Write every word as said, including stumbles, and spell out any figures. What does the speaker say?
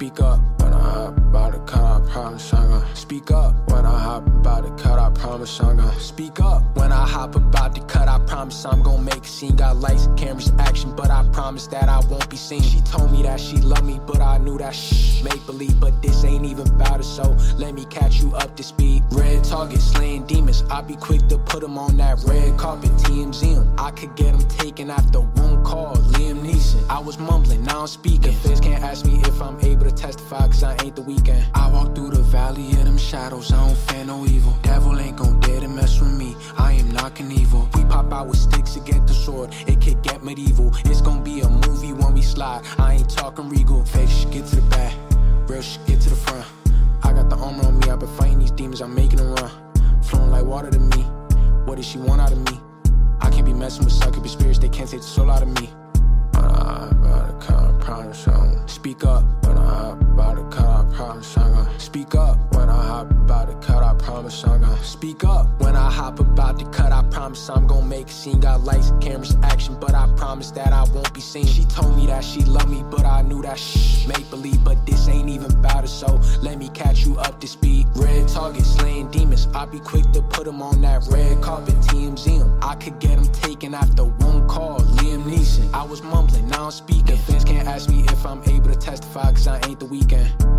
Speak up when I hop about to cut, I promise I'm gonna speak up when I hop about to cut, I promise I'm gonna speak up when I hop about to cut, I promise I'm gonna make a scene. Got lights, cameras, action, but I promise that I won't be seen. She told me that she loved me, but I knew that shh, make believe, but this ain't even about it, so let me catch you up to speed. Red target, slaying demons, I be quick to put them on that red carpet, T M Z em. I could get them taken after one call, Liam Neeson. I was mumbling, now I'm speaking. Feds can't ask me if I'm able to testify, cause I ain't the weekend. I walk through the valley of them shadows, I don't fear no evil. Devil ain't gon' dare to mess with me, I am not evil. We pop out with sticks to get the sword, it could get medieval. It's gon' be a movie when we slide, I ain't talking regal. Fake shit get to the back, real shit get to the front. I got the armor on me, I've been fighting these demons, I'm making them run. Flowing like water to me, what does she want out of me? I can't be messing with sucker spirits, they can't take the soul out of me. When I about to cut, I promise I'm gonna speak up. When I hop about to cut, I promise I'm gonna speak up. When I hop about to cut, I promise I'm gonna speak up. When I hop about to cut, I promise I'm gonna make a scene. Got lights, cameras, action, but I promise that I won't be seen. She told me that she loved me, but I knew that shh, make believe, but this ain't even about it, so let me catch you up to speed. Red target, slaying demons, I be quick to put them on that red carpet, T M Z em. I could get them taken after one call, Liam Neeson. I was mumbling, now I'm speaking. Fans can't ask me if I'm able to testify, cause I ain't the weekend.